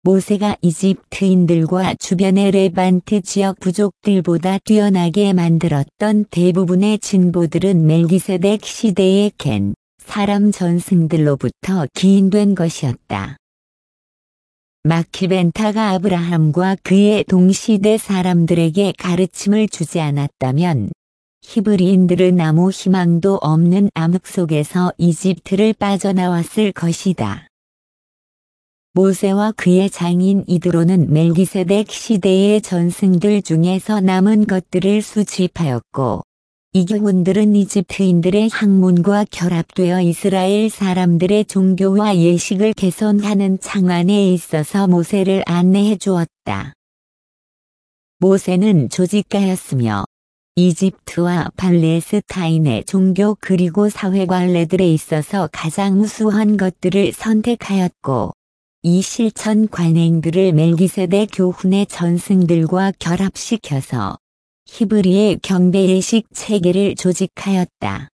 모세가 이집트인들과 주변의 레반트 지역 부족들보다 뛰어나게 만들었던 대부분의 진보들은 멜기세덱 시대의 겐 사람 전승들로부터 기인된 것이었다. 마키벤타가 아브라함과 그의 동시대 사람들에게 가르침을 주지 않았다면 히브리인들은 아무 희망도 없는 암흑 속에서 이집트를 빠져나왔을 것이다. 모세와 그의 장인 이드로는 멜기세덱 시대의 전승들 중에서 남은 것들을 수집하였고, 이 교훈들은 이집트인들의 학문과 결합되어 이스라엘 사람들의 종교와 예식을 개선하는 창안에 있어서 모세를 안내해 주었다. 모세는 조직가였으며 이집트와 팔레스타인의 종교 그리고 사회 관례들에 있어서 가장 우수한 것들을 선택하였고, 이 실천 관행들을 멜기세덱 교훈의 전승들과 결합시켜서 히브리의 경배 예식 체계를 조직하였다.